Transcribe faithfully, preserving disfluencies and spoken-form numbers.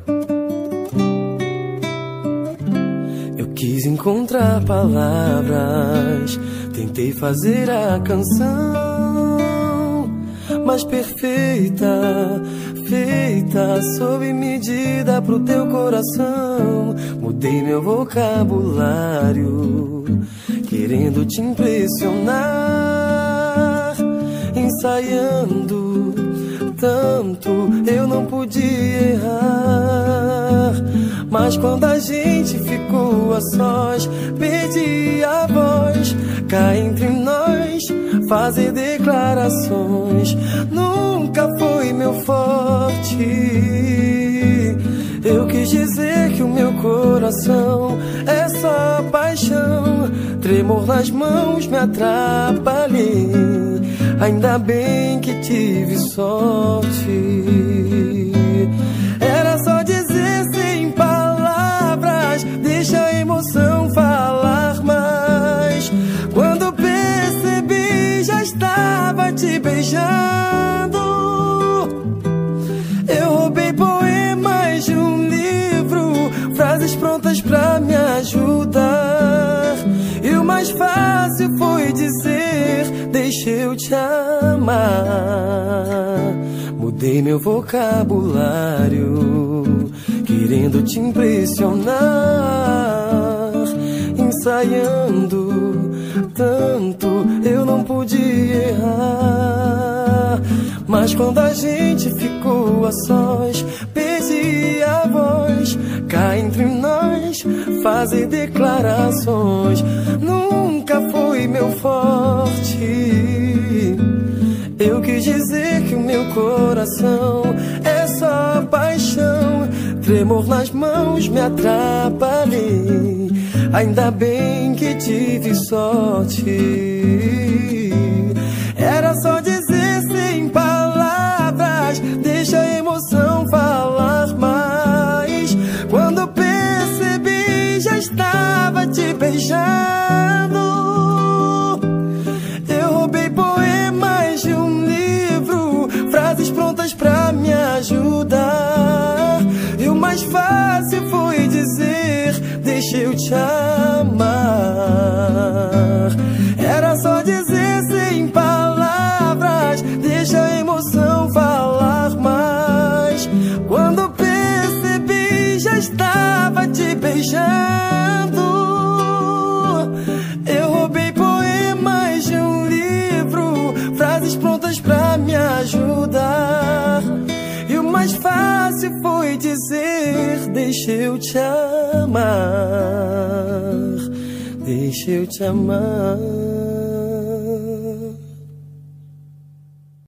Eu quis encontrar palavras, tentei fazer a canção mais perfeita, feita sob medida pro teu coração. Mudei meu vocabulário, querendo te impressionar, ensaiando tanto, eu não podia errar. Mas quando a gente ficou a sós, perdi a voz. Cá entre nós, fazer declarações nunca foi meu forte. Eu quis dizer que o meu coração é só paixão. Tremor nas mãos me atrapalhei, ainda bem que tive sorte. Era só dizer sem palavras, deixa a emoção falar mais. Quando percebi, já estava te beijando. Eu roubei poemas de um livro, frases prontas pra me ajudar. E o mais fácil foi dizer, deixa eu te amar. Mudei meu vocabulário, querendo te impressionar, ensaiando tanto, eu não podia errar. Mas quando a gente ficou a sós, perdi a voz. Cá entre nós, fazer declarações nunca foi meu forte. Eu quis dizer que o meu coração é só paixão. Tremor nas mãos me atrapalhei, ainda bem que tive sorte. Era só dizer sem palavras, deixa a emoção falar mais. Quando percebi, já estava te beijando. Eu roubei poemas de um livro, frases prontas pra me ajudar. E o mais fácil foi dizer, deixa eu te amar. Era só dizer sem palavras, deixa a emoção falar mais. Quando percebi, já estava te beijando. Eu roubei poemas de um livro, frases prontas pra me ajudar. E o mais fácil foi dizer, deixa eu te amar, deixa eu te amar.